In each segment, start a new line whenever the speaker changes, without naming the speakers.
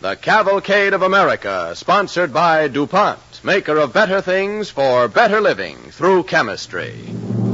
The Cavalcade of America, sponsored by DuPont, maker of better things for better living through chemistry.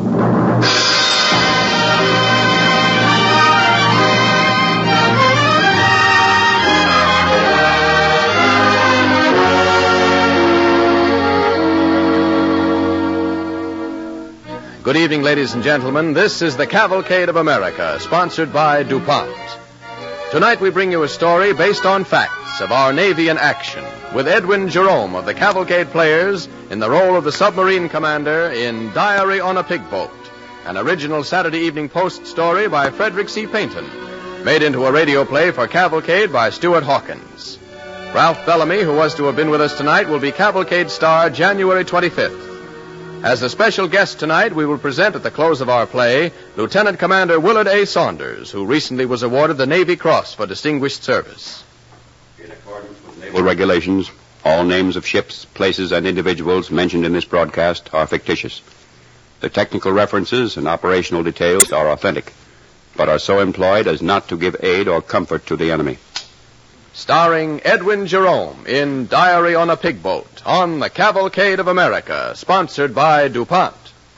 Good evening, ladies and gentlemen. This is the Cavalcade of America, sponsored by DuPont. Tonight we bring you a story based on facts of our Navy in action, with Edwin Jerome of the Cavalcade Players in the role of the submarine commander in Diary on a Pig Boat, an original Saturday Evening Post story by Frederick C. Painton, made into a radio play for Cavalcade by Stuart Hawkins. Ralph Bellamy, who was to have been with us tonight, will be Cavalcade star January 25th. As a special guest tonight, we will present at the close of our play Lieutenant Commander Willard A. Saunders, who recently was awarded the Navy Cross for distinguished service.
In accordance with naval regulations, all names of ships, places, and individuals mentioned in this broadcast are fictitious. The technical references and operational details are authentic, but are so employed as not to give aid or comfort to the enemy.
Starring Edwin Jerome in Diary on a Pig Boat on the Cavalcade of America, sponsored by DuPont.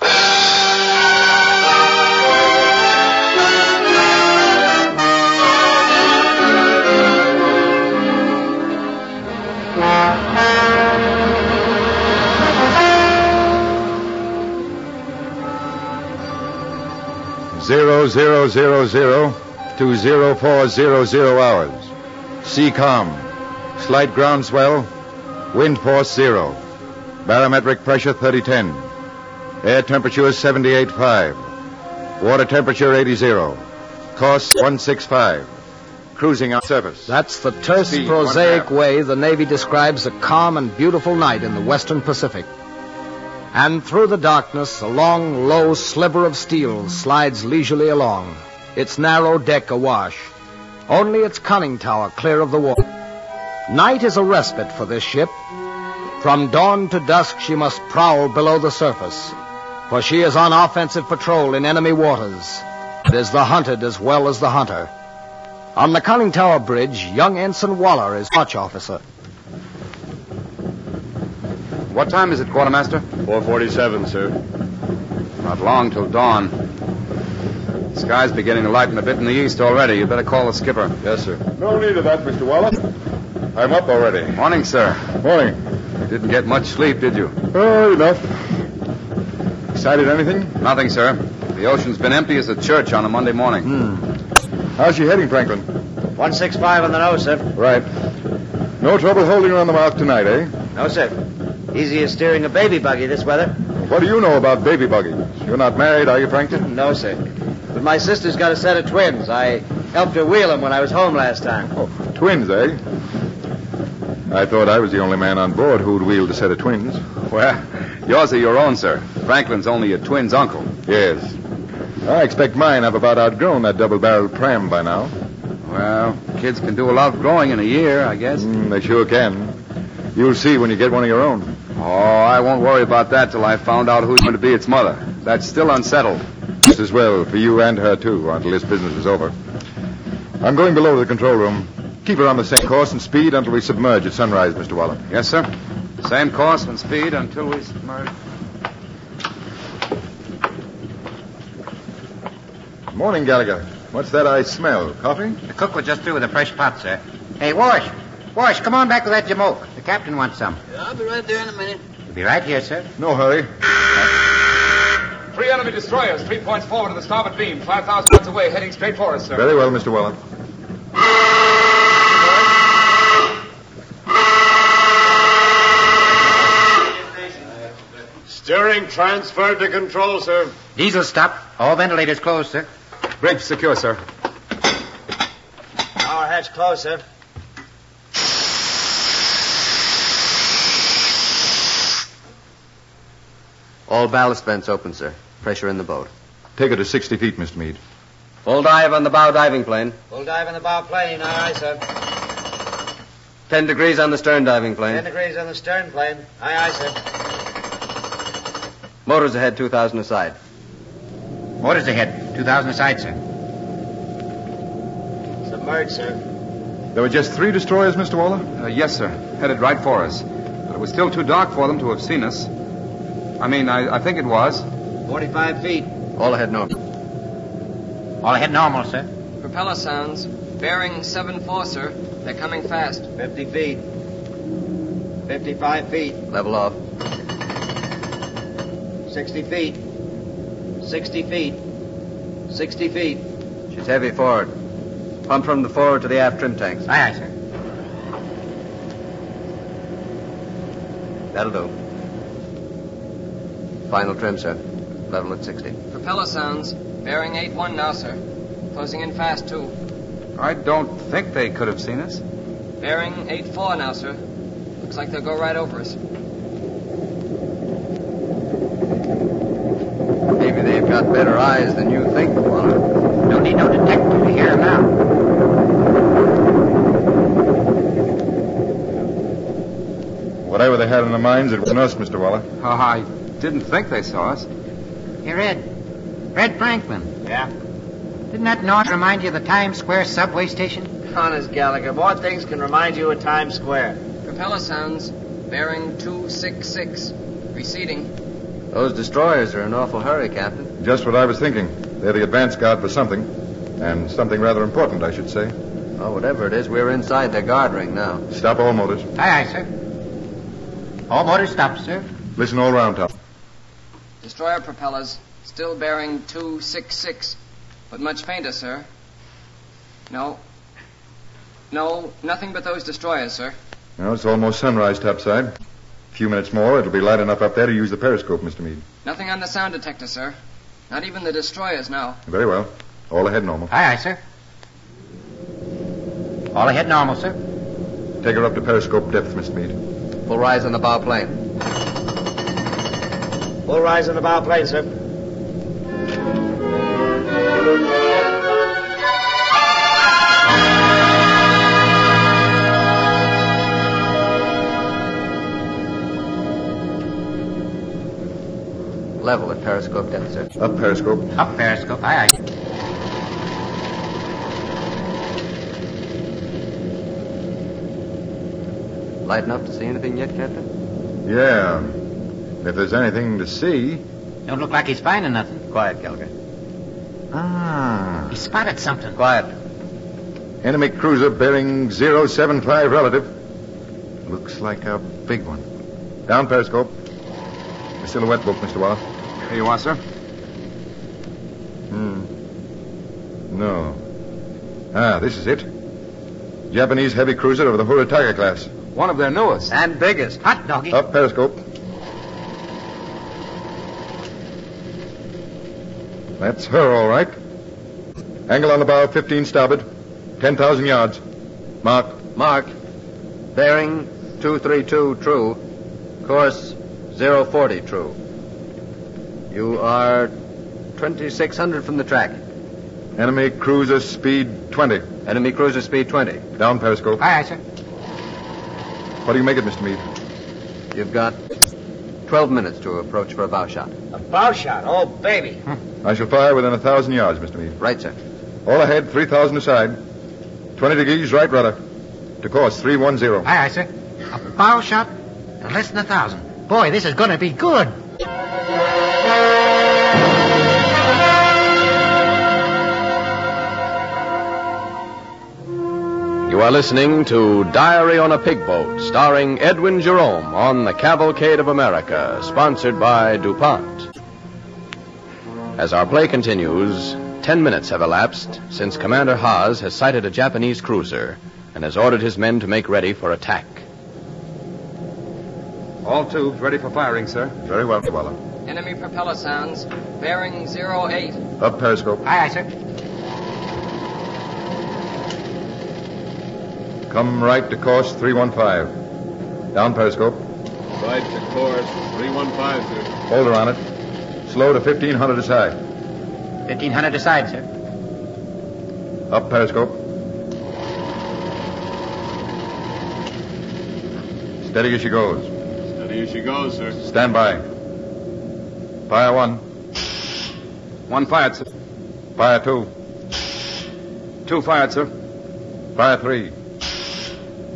Zero to 0400 hours. Sea calm. Slight ground swell. Wind force 0. Barometric pressure 3010. Air temperature 78.5. Water temperature 80. Course 165. Cruising on surface.
That's the terse, prosaic way the Navy describes a calm and beautiful night in the Western Pacific. And through the darkness, a long, low sliver of steel slides leisurely along, its narrow deck awash. Only its conning tower clear of the water. Night is a respite for this ship. From dawn to dusk she must prowl below the surface, for she is on offensive patrol in enemy waters. It is the hunted as well as the hunter. On the conning tower bridge, young Ensign Waller is watch officer.
What time is it, Quartermaster?
4:47, sir.
Not long till dawn. The sky's beginning to lighten a bit in the east already. You better call the skipper.
Yes, sir. No need of that, Mr. Waller. I'm up already.
Morning, sir.
Morning.
You didn't get much sleep, did you?
Oh, enough. Sighted anything?
Nothing, sir. The ocean's been empty as a church on a Monday morning.
How's she heading, Franklin?
165 on the nose, sir.
Right. No trouble holding her on the mouth tonight, eh?
No, sir. Easy as steering a baby buggy this weather.
What do you know about baby buggies? You're not married, are you, Franklin?
No, sir. But my sister's got a set of twins. I helped her wheel them when I was home last time.
Oh, twins, eh? I thought I was the only man on board who'd wheeled a set of twins.
Well, yours are your own, sir. Franklin's only a twin's uncle.
Yes. I expect mine have about outgrown that double-barreled pram by now.
Well, kids can do a lot of growing in a year, I guess.
They sure can. You'll see when you get one of your own.
Oh, I won't worry about that till I found out who's going to be its mother. That's still unsettled.
Just as well for you and her, too, until this business is over. I'm going below to the control room. Keep her on the same course and speed until we submerge at sunrise, Mr. Waller.
Yes, sir. Same course and speed until we submerge.
Morning, Gallagher. What's that I smell? Coffee?
The cook was just through with a fresh pot, sir. Hey, Wash, come on back with that jamoke. The captain wants some.
Yeah, I'll be right there in a minute.
You'll be right here, sir.
No hurry.
3 enemy destroyers, 3 points forward to the starboard beam, 5,000 miles away, heading straight for us, sir.
Very well, Mr. Waller. Steering transferred to control, sir.
Diesel stop. All ventilators closed, sir.
Bridge secure, sir.
Power hatch closed, sir.
All ballast vents open, sir. Pressure in the boat.
Take her to 60 feet, Mr. Meade.
Full dive on the bow diving plane.
Full dive in the bow plane. Aye, aye, sir.
10 degrees on the stern diving plane.
10 degrees on the stern plane. Aye, aye, sir.
Motors ahead, 2,000 aside.
Motors ahead. 2,000 aside, sir.
Submerged, sir.
There were just 3 destroyers, Mr. Waller?
Yes, sir. Headed right for us. But it was still too dark for them to have seen us. I think it was.
45 feet.
All ahead normal.
All ahead normal, sir.
Propeller sounds. Bearing 7-4, sir. They're coming fast.
50 feet. 55 feet.
Level off.
60 feet. 60 feet. 60 feet.
She's heavy forward. Pump from the forward to the aft trim tanks.
Aye, sir.
That'll do. Final trim, sir. Level at 60.
Propeller sounds. Bearing 8-1 now, sir. Closing in fast, too.
I don't think they could have seen us.
Bearing 8-4 now, sir. Looks like they'll go right over us.
Maybe they've got better eyes than you think, Waller.
Don't need no detector to hear him now.
Whatever they had in their minds, it wasn't us, Mr. Waller.
Oh, I didn't think they saw us.
Hey, Red. Red Franklin.
Yeah?
Didn't that noise remind you of the Times Square subway station?
Honest, Gallagher, what things can remind you of Times Square?
Propeller sounds. Bearing 266. Receding.
Those destroyers are in an awful hurry, Captain.
Just what I was thinking. They're the advance guard for something. And something rather important, I should say.
Oh, whatever it is, we're inside their guard ring now.
Stop all motors.
Aye, sir. All motors stopped, sir.
Listen all round, Tom.
Destroyer propellers. Still bearing 266. But much fainter, sir. No, nothing but those destroyers, sir.
Well, it's almost sunrise topside. A few minutes more, it'll be light enough up there to use the periscope, Mr. Meade.
Nothing on the sound detector, sir. Not even the destroyers now.
Very well. All ahead normal.
Aye, sir. All ahead normal, sir.
Take her up to periscope depth, Mr. Meade.
Full rise on the bow plane.
Full rise on the bow plane, sir.
Level at periscope depth, sir.
Up periscope.
Up periscope. Aye.
Light enough to see anything yet, Captain?
Yeah. If there's anything to see.
Don't look like he's finding nothing.
Quiet, Gallagher.
He spotted something.
Quiet.
Enemy cruiser bearing 075 relative. Looks like a big one. Down periscope. The silhouette book, Mr. Waller.
Here you are, sir.
No. This is it. Japanese heavy cruiser of the Hurutaka class.
One of their newest.
And biggest.
Hot doggy.
Up periscope. That's her, all right. Angle on the bow, 15 starboard. 10,000 yards. Mark.
Mark. Bearing 232 true. Course 040 true. You are 2,600 from the track.
Enemy cruiser speed 20.
Enemy cruiser speed 20.
Down periscope.
Aye, sir.
What do you make it, Mr. Meade?
You've got 12 minutes to approach for a bow shot.
A bow shot? Oh, baby.
I shall fire within 1,000 yards, Mr. Meade.
Right, sir.
All ahead, 3,000 aside. 20 degrees right rudder. To course 310.
Aye, sir. A bow shot and less than 1,000. Boy, this is going to be good.
You are listening to Diary on a Pig Boat, starring Edwin Jerome on the Cavalcade of America, sponsored by DuPont. As our play continues, 10 minutes have elapsed since Commander Haas has sighted a Japanese cruiser and has ordered his men to make ready for attack.
All tubes ready for firing, sir.
Very well, Waller.
Enemy propeller sounds. Bearing 08.
Up periscope.
Aye, sir.
Come right to course 315. Down periscope.
Right to course 315, sir.
Hold her on it. Slow to 1,500 aside.
1,500 aside, sir.
Up periscope. Steady as she goes.
Steady as she goes, sir.
Stand by. Fire 1.
1 fired, sir.
Fire 2.
2 fired, sir.
Fire 3.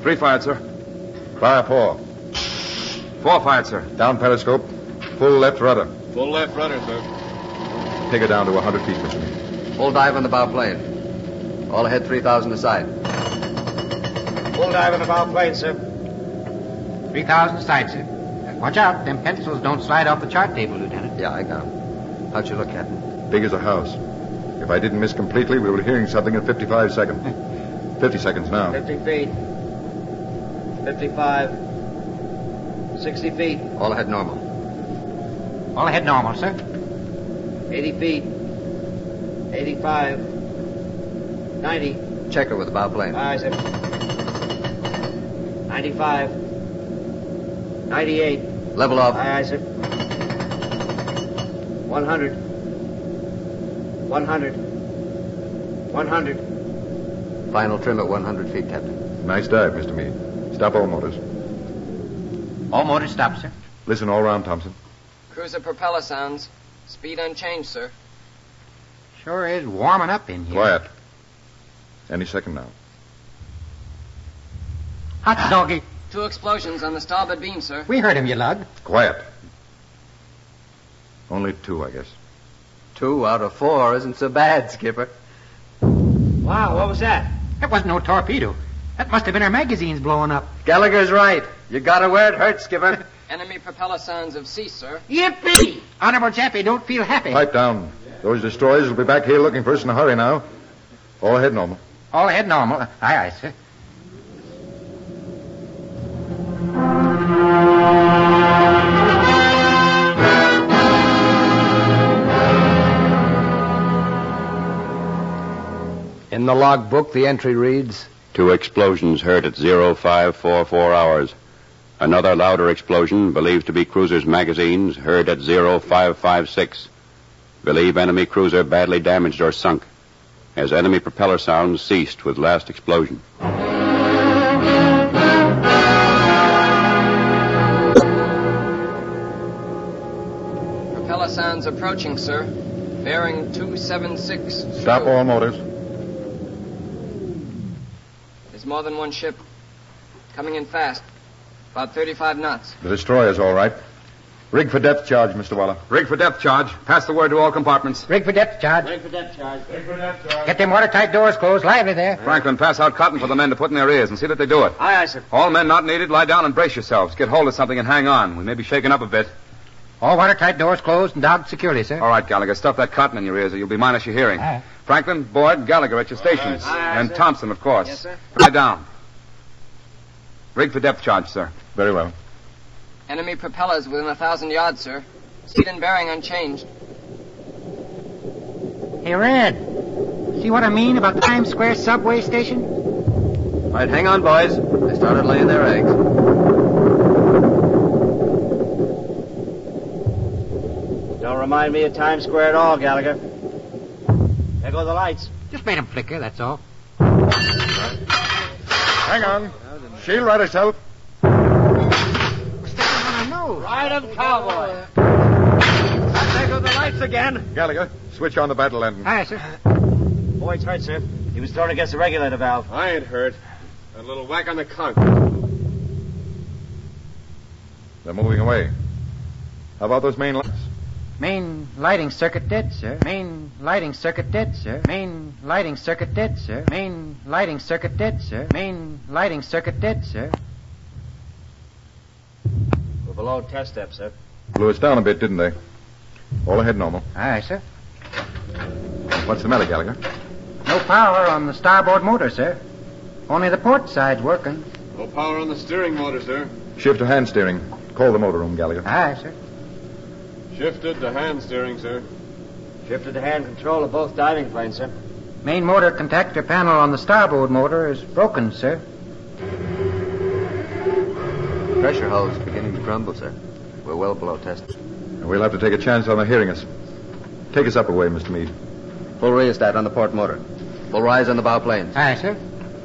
3 fired, sir.
Fire 4.
4 fired, sir.
Down periscope. Full left rudder.
Full left rudder, sir.
Take her down to 100 feet, Mr. Meade.
Full dive on the bow plane. All ahead 3,000 aside.
Full dive on the bow plane, sir.
3,000 aside, sir. Watch out. Them pencils don't slide off the chart table, Lieutenant.
Yeah, I got 'em. How'd you look, Captain?
Big as a house. If I didn't miss completely, we were hearing something in 55 seconds. 50 seconds now.
50 feet. 55. 60 feet.
All ahead normal.
All ahead normal, sir.
80 feet. 85. 90.
Check her with the bow plane.
Aye, sir. 95. 98.
Level off.
Aye, sir. 100. 100. 100.
Final trim at 100 feet, Captain.
Nice dive, Mr. Meade. Stop all motors.
All motors stop, sir.
Listen all round, Thompson.
Cruiser propeller sounds. Speed unchanged, sir.
Sure is warming up in here.
Quiet. Any second now.
Hot doggy.
2 explosions on the starboard beam, sir.
We heard him, you lug.
Quiet. Only 2, I guess.
2 out of 4 isn't so bad, Skipper.
Wow, what was that?
That wasn't no torpedo. That must have been our magazines blowing up.
Gallagher's right. You got her where it hurts, Skipper.
Enemy propeller sounds have ceased, sir.
Yippee! Honorable Chappie, don't feel happy.
Pipe down. Those destroyers will be back here looking for us in a hurry now. All ahead normal.
All ahead normal. Aye, aye, sir.
In the logbook, the entry reads,
2 explosions heard at 0544 hours. Another louder explosion, believed to be cruiser's magazines, heard at 0556. Believe enemy cruiser badly damaged or sunk, as enemy propeller sounds ceased with last explosion.
Propeller sounds approaching, sir. Bearing 276.
Stop all motors.
There's more than one ship. Coming in fast. About 35 knots.
The destroyer's all right. Rig for depth charge, Mr. Waller.
Rig for depth charge. Pass the word to all compartments.
Rig for depth charge.
Rig for depth charge. Rig for depth charge.
Get them watertight doors closed. Lively there.
Franklin, pass out cotton for the men to put in their ears and see that they do it.
Aye, aye, sir.
All men not needed, lie down and brace yourselves. Get hold of something and hang on. We may be shaken up a bit.
All watertight doors closed and dogged securely, sir.
All right, Gallagher, stuff that cotton in your ears or you'll be minus your hearing.
Aye.
Franklin, Boyd, Gallagher at your stations.
Aye,
And
sir.
Thompson, of course.
Yes, sir.
Lie down. Rig for depth charge, sir.
Very well.
Enemy propellers within 1,000 yards, sir. Speed and bearing unchanged.
Hey, Red. See what I mean about the Times Square subway station?
All right, hang on, boys. They started laying their eggs.
Don't remind me of Times Square at all, Gallagher. There go the lights.
Just made them flicker, that's all.
Hang on. She'll right herself.
Ride 'em, cowboy. There go the lights again.
Gallagher, switch on the battle lantern.
Aye, sir.
Boyd's hurt, sir. He was thrown against the regulator valve.
I ain't hurt. A little whack on the conch.
They're moving away. How about those main lights?
Main lighting circuit dead, sir. Main lighting circuit dead, sir. Main lighting circuit dead, sir. Main lighting circuit dead, sir. Main lighting circuit dead, sir.
We're below test depth, sir.
Blew us down a bit, didn't they? All ahead normal.
Aye, sir.
What's the matter, Gallagher?
No power on the starboard motor, sir. Only the port side's working.
No power on the steering motor, sir.
Shift to hand steering. Call the motor room, Gallagher.
Aye, sir.
Shifted to hand steering, sir.
Shifted to hand control of both diving planes, sir.
Main motor contactor panel on the starboard motor is broken, sir.
Pressure hose beginning to crumble, sir. We're well below test.
We'll have to take a chance on their hearing us. Take us up a way, Mr. Meade.
Full rheostat on the port motor. Full rise on the bow planes.
Aye, sir.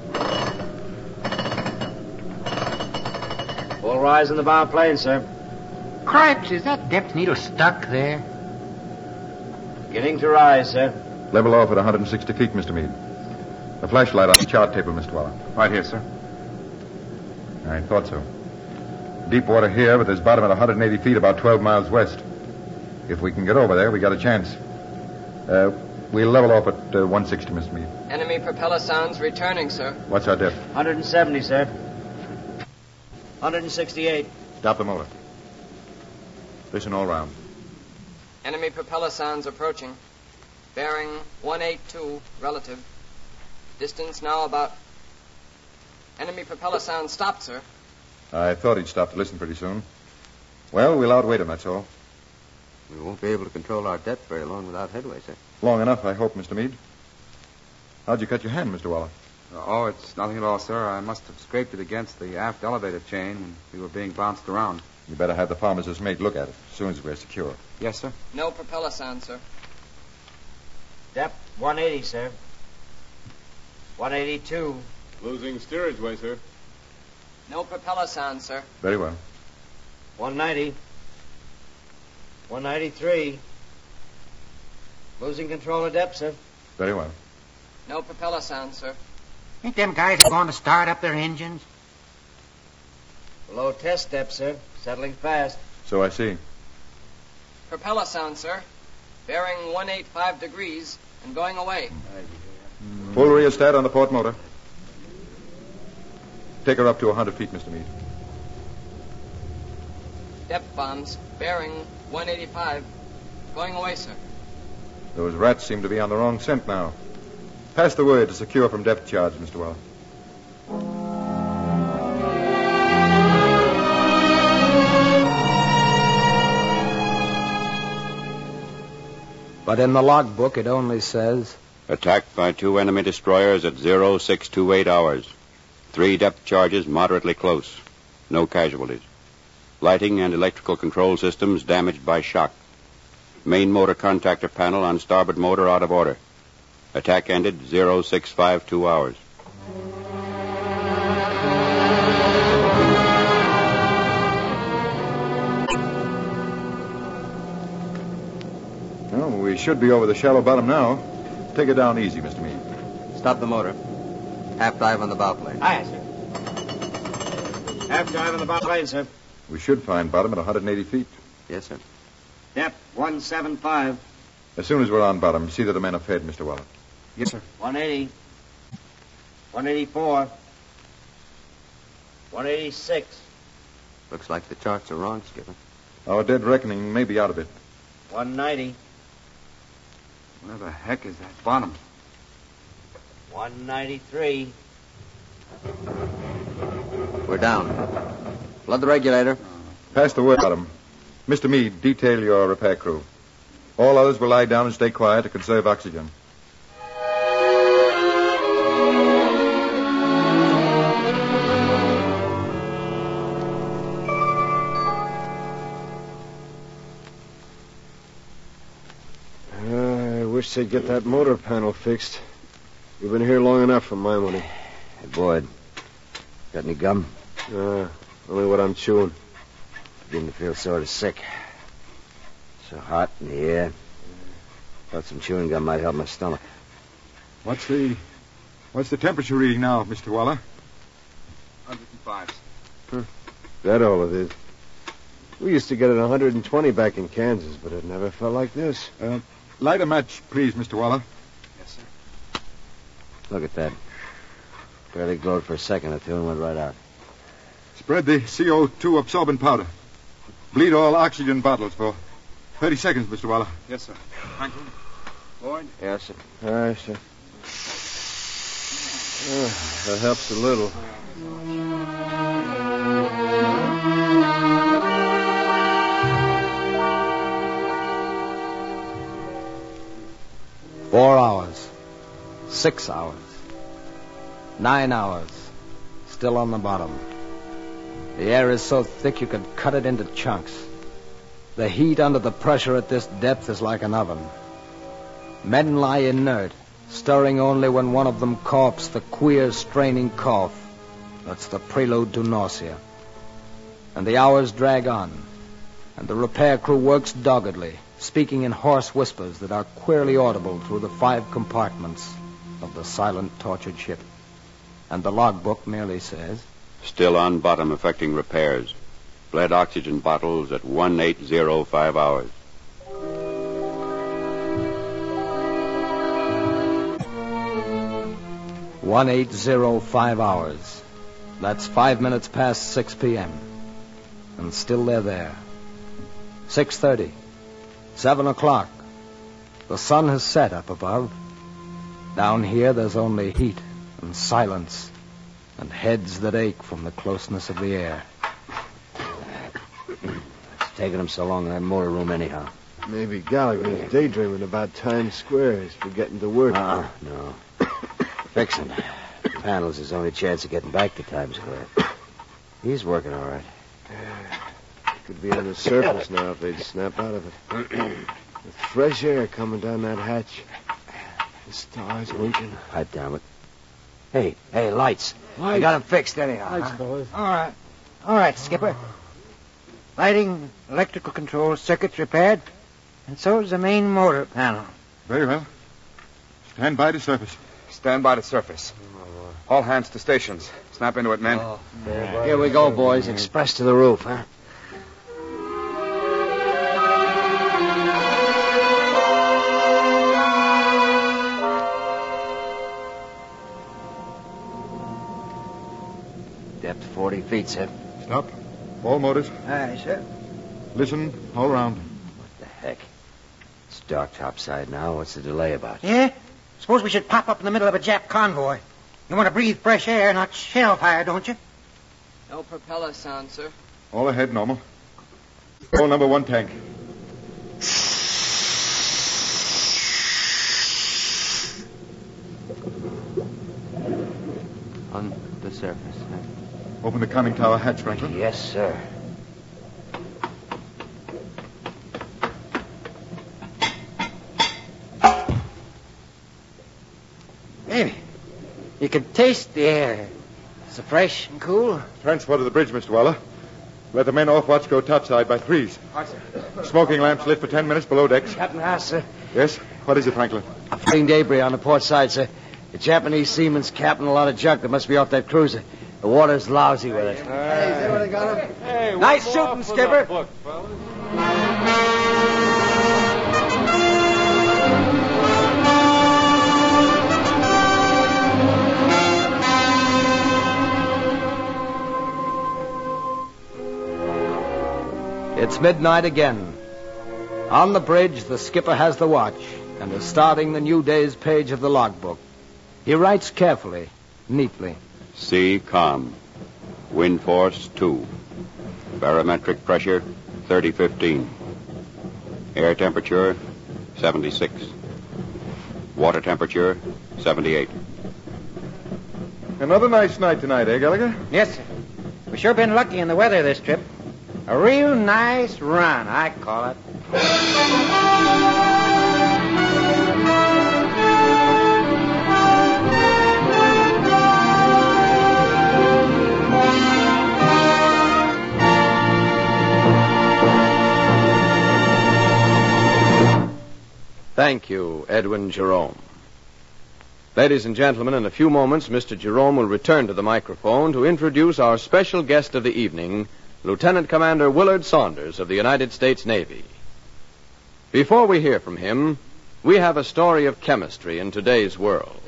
Full rise in the bow plane, sir.
Cripes, is that depth needle stuck there?
Beginning to rise, sir.
Level off at 160 feet, Mr. Meade. A flashlight on the chart table, Mr. Waller.
Right here, sir.
I thought so. Deep water here, but there's bottom at 180 feet, about 12 miles west. If we can get over there, we got a chance. We'll level off at 160, Mr. Meade.
Enemy propeller sounds returning, sir.
What's our depth?
170, sir. 168.
Stop the motor. Listen all round.
Enemy propeller sounds approaching. Bearing 182 relative. Distance now about... Enemy propeller sounds stopped, sir.
I thought he'd stop to listen pretty soon. Well, we'll outweight him, that's all.
We won't be able to control our depth very long without headway, sir.
Long enough, I hope, Mr. Meade. How'd you cut your hand, Mr. Waller?
Oh, it's nothing at all, sir. I must have scraped it against the aft elevator chain when we were being bounced around.
You better have the pharmacist mate look at it as soon as we're secure.
Yes, sir.
No propeller sound, sir.
Depth 180, sir. 182.
Losing steerage way, sir.
No propeller sound, sir.
Very well.
190. 193. Losing control of depth, sir.
Very well.
No propeller sound, sir.
Think them guys are going to start up their engines?
Below test depth, sir. Settling fast.
So I see.
Propeller sound, sir. Bearing 185 degrees and going away.
Full rheostat on the port motor. Take her up to 100 feet, Mr. Meade.
Depth bombs. Bearing 185. Going away, sir.
Those rats seem to be on the wrong scent now. Pass the word to secure from depth charge, Mr. Waller.
But in the logbook, it only says...
Attacked by 2 enemy destroyers at 0628 hours. 3 depth charges moderately close. No casualties. Lighting and electrical control systems damaged by shock. Main motor contactor panel on starboard motor out of order. Attack ended 0652 hours.
Well, we should be over the shallow bottom now. Take it down easy, Mr. Meade.
Stop the motor. Half dive on the bow plane.
Aye, sir. Half dive on the bow plane, sir.
We should find bottom at 180 feet.
Yes, sir.
Depth 175.
As soon as we're on bottom, see that the men are fed, Mr. Waller.
Yes, sir.
180. 184. 186.
Looks like the charts are wrong, Skipper.
Our dead reckoning may be out of it.
190.
Where the heck is that bottom?
193.
We're down. Flood the regulator.
Pass the word, bottom. Mr. Meade, detail your repair crew. All others will lie down and stay quiet to conserve oxygen.
I wish they'd get that motor panel fixed. We've been here long enough for my money.
Hey, Boyd. Got any gum?
Only what I'm chewing.
Beginning to feel sort of sick. So hot in the air. Thought some chewing gum might help my stomach.
What's the temperature reading now, Mr. Waller?
105.
That all it is. We used to get it 120 back in Kansas, but it never felt like this.
Light a match, please, Mr. Waller.
Yes, sir.
Look at that. Barely glowed for a second or two and went right out.
Spread the CO2 absorbent powder. Bleed all oxygen bottles for 30 seconds, Mr. Waller.
Yes, sir. Thank you. Boyd?
Yes, sir.
All right, sir. That helps a little.
Four hours. 6 hours. 9 hours. Still on the bottom. The air is so thick you could cut it into chunks. The heat under the pressure at this depth is like an oven. Men lie inert, stirring only when one of them coughs the queer, straining cough. That's the prelude to nausea. And the hours drag on, and the repair crew works doggedly, speaking in hoarse whispers that are queerly audible through the 5 compartments of the silent, tortured ship. And the logbook merely says,
Still on bottom affecting repairs. Bled oxygen bottles at 1805 hours.
$1805. That's 5 minutes past 6 p.m. And still they're there. 6:30. 7 o'clock. The sun has set up above. Down here there's only heat and silence and heads that ache from the closeness of the air.
It's taking them so long in that motor room anyhow.
Maybe Gallagher's daydreaming about Times Square. He's forgetting to work.
No. Fixing panels his only chance of getting back to Times Square. He's working all right.
Could be on the surface now if they'd snap out of it. With fresh air coming down that hatch. The stars winking.
Pipe down it. Hey, lights. I got them fixed anyhow.
Lights, fellas.
All right, Skipper. Lighting, electrical control circuits repaired, and so is the main motor panel.
Very well. Stand by to surface.
Stand by to surface. All hands to stations. Snap into it, men.
Here we go, boys. Express to the roof, huh? Depth 40 feet, sir.
Stop. All motors.
Aye, sir.
Listen all round.
What the heck? It's dark topside now. What's the delay about?
Yeah? Suppose we should pop up in the middle of a Jap convoy. You want to breathe fresh air, not shell fire, don't you?
No propeller sound, sir.
All ahead, normal. Roll number 1 tank.
On the surface, huh?
Open the conning tower hatch, Franklin.
Yes, sir.
Baby, you can taste the air. So fresh and cool.
Transfer to the bridge, Mr. Waller. Let the men off watch go topside by 3s.
Aye, sir.
Smoking lamps lit for 10 minutes below decks.
Captain Haas, sir.
Yes? What is it, Franklin?
I'm finding debris on the port side, sir. The Japanese seaman's capping a lot of junk that must be off that cruiser. The water's lousy with it.
Hey, see what I got him?
Hey,
Nice shooting, Skipper.
It's midnight again. On the bridge, the skipper has the watch and is starting the new day's page of the logbook. He writes carefully, neatly.
Sea calm. Wind force 2. Barometric pressure 3015. Air temperature 76. Water temperature 78.
Another nice night tonight, eh, Gallagher?
Yes, sir. We've sure been lucky in the weather this trip. A real nice run, I call it.
Thank you, Edwin Jerome. Ladies and gentlemen, in a few moments, Mr. Jerome will return to the microphone to introduce our special guest of the evening, Lieutenant Commander Willard Saunders of the United States Navy. Before we hear from him, we have a story of chemistry in today's world.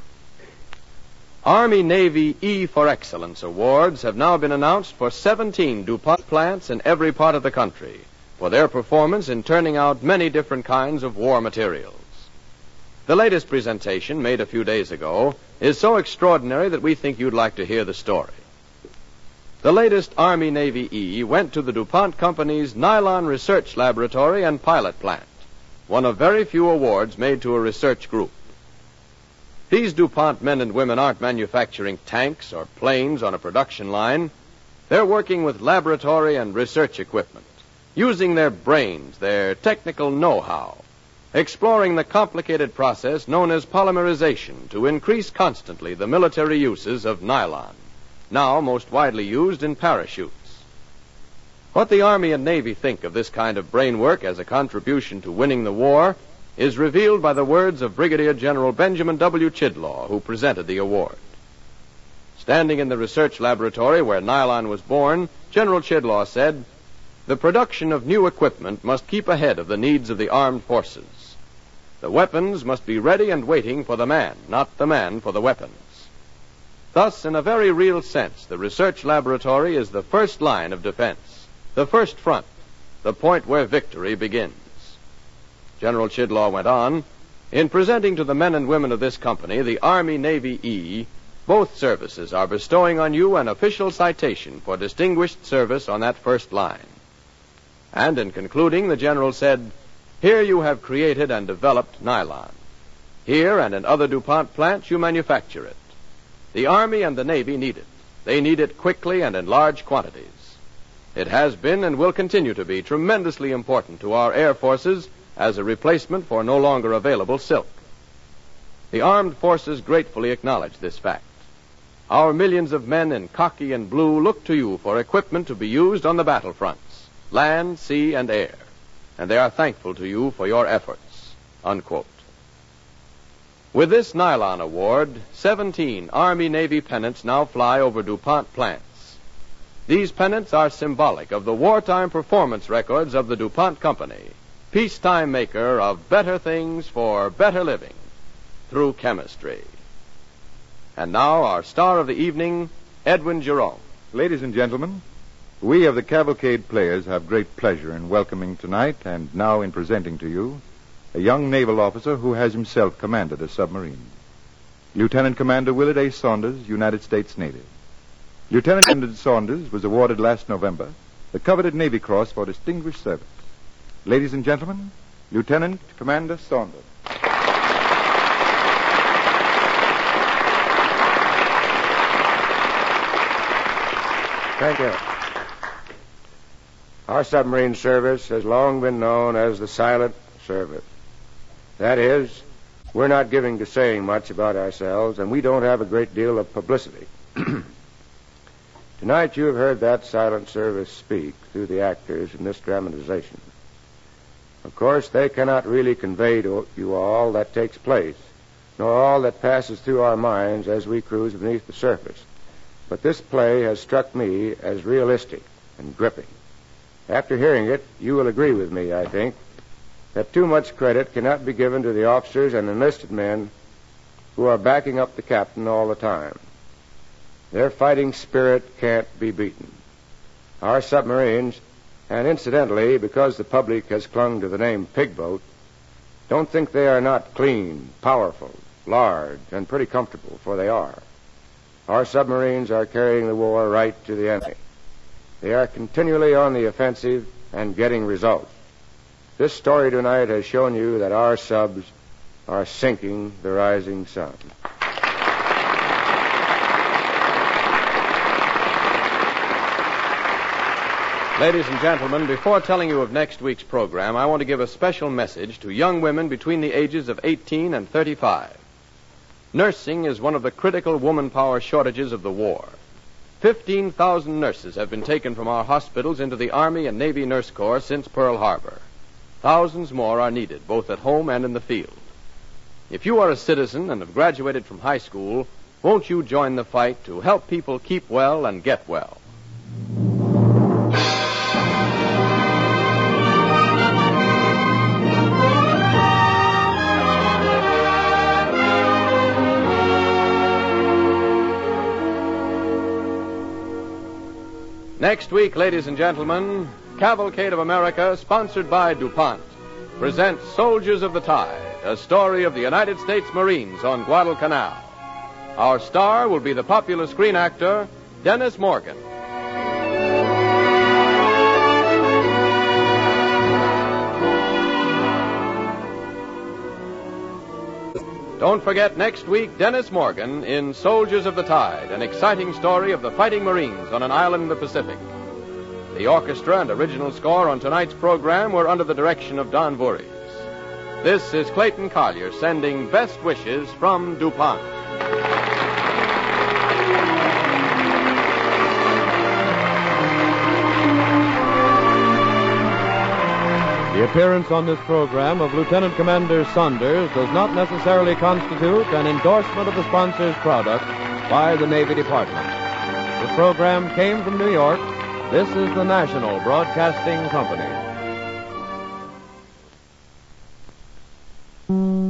Army-Navy E for Excellence awards have now been announced for 17 DuPont plants in every part of the country for their performance in turning out many different kinds of war materials. The latest presentation, made a few days ago, is so extraordinary that we think you'd like to hear the story. The latest Army-Navy E went to the DuPont Company's Nylon Research Laboratory and Pilot Plant, one of very few awards made to a research group. These DuPont men and women aren't manufacturing tanks or planes on a production line. They're working with laboratory and research equipment, using their brains, their technical know-how, exploring the complicated process known as polymerization to increase constantly the military uses of nylon, now most widely used in parachutes. What the Army and Navy think of this kind of brain work as a contribution to winning the war is revealed by the words of Brigadier General Benjamin W. Chidlaw, who presented the award. Standing in the research laboratory where nylon was born, General Chidlaw said, "The production of new equipment must keep ahead of the needs of the armed forces. The weapons must be ready and waiting for the man, not the man for the weapons." Thus, in a very real sense, the research laboratory is the first line of defense, the first front, the point where victory begins. General Chidlaw went on, "In presenting to the men and women of this company the Army-Navy E, both services are bestowing on you an official citation for distinguished service on that first line." And in concluding, the General said, "Here you have created and developed nylon. Here and in other DuPont plants you manufacture it. The Army and the Navy need it. They need it quickly and in large quantities. It has been and will continue to be tremendously important to our air forces as a replacement for no longer available silk. The armed forces gratefully acknowledge this fact. Our millions of men in khaki and blue look to you for equipment to be used on the battlefronts, land, sea, and air, and they are thankful to you for your efforts." Unquote. With this nylon award, 17 Army-Navy pennants now fly over DuPont plants. These pennants are symbolic of the wartime performance records of the DuPont Company, peacetime maker of better things for better living through chemistry. And now our star of the evening, Edwin Jerome.
Ladies and gentlemen, we of the Cavalcade Players have great pleasure in welcoming tonight and now in presenting to you a young naval officer who has himself commanded a submarine. Lieutenant Commander Willard A. Saunders, United States Navy. Lieutenant Commander Saunders was awarded last November the coveted Navy Cross for distinguished service. Ladies and gentlemen, Lieutenant Commander Saunders.
Thank you. Our submarine service has long been known as the silent service. That is, we're not giving to saying much about ourselves, and we don't have a great deal of publicity. Tonight you have heard that silent service speak through the actors in this dramatization. Of course, they cannot really convey to you all that takes place, nor all that passes through our minds as we cruise beneath the surface. But this play has struck me as realistic and gripping. After hearing it, you will agree with me, I think, that too much credit cannot be given to the officers and enlisted men who are backing up the captain all the time. Their fighting spirit can't be beaten. Our submarines, and incidentally, because the public has clung to the name Pigboat, don't think they are not clean, powerful, large, and pretty comfortable, for they are. Our submarines are carrying the war right to the enemy. They are continually on the offensive and getting results. This story tonight has shown you that our subs are sinking the rising sun.
Ladies and gentlemen, before telling you of next week's program, I want to give a special message to young women between the ages of 18 and 35. Nursing is one of the critical woman power shortages of the war. 15,000 nurses have been taken from our hospitals into the Army and Navy Nurse Corps since Pearl Harbor. Thousands more are needed, both at home and in the field. If you are a citizen and have graduated from high school, won't you join the fight to help people keep well and get well? Next week, ladies and gentlemen, Cavalcade of America, sponsored by DuPont, presents Soldiers of the Tide, a story of the United States Marines on Guadalcanal. Our star will be the popular screen actor, Dennis Morgan. Don't forget next week, Dennis Morgan in Soldiers of the Tide, an exciting story of the fighting Marines on an island in the Pacific. The orchestra and original score on tonight's program were under the direction of Don Voorhees. This is Clayton Collier sending best wishes from DuPont.
The appearance on this program of Lieutenant Commander Saunders does not necessarily constitute an endorsement of the sponsor's product by the Navy Department. The program came from New York. This is the National Broadcasting Company.